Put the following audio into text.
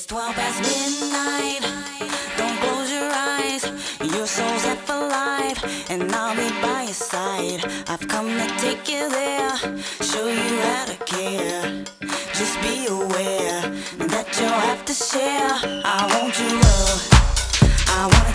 It's 12 past midnight. Don't close your eyes. Your soul's set for life, and I'll be by your side. I've come to take you there, show you how to care. Just be aware that you'll have to share. I want your love. I wanna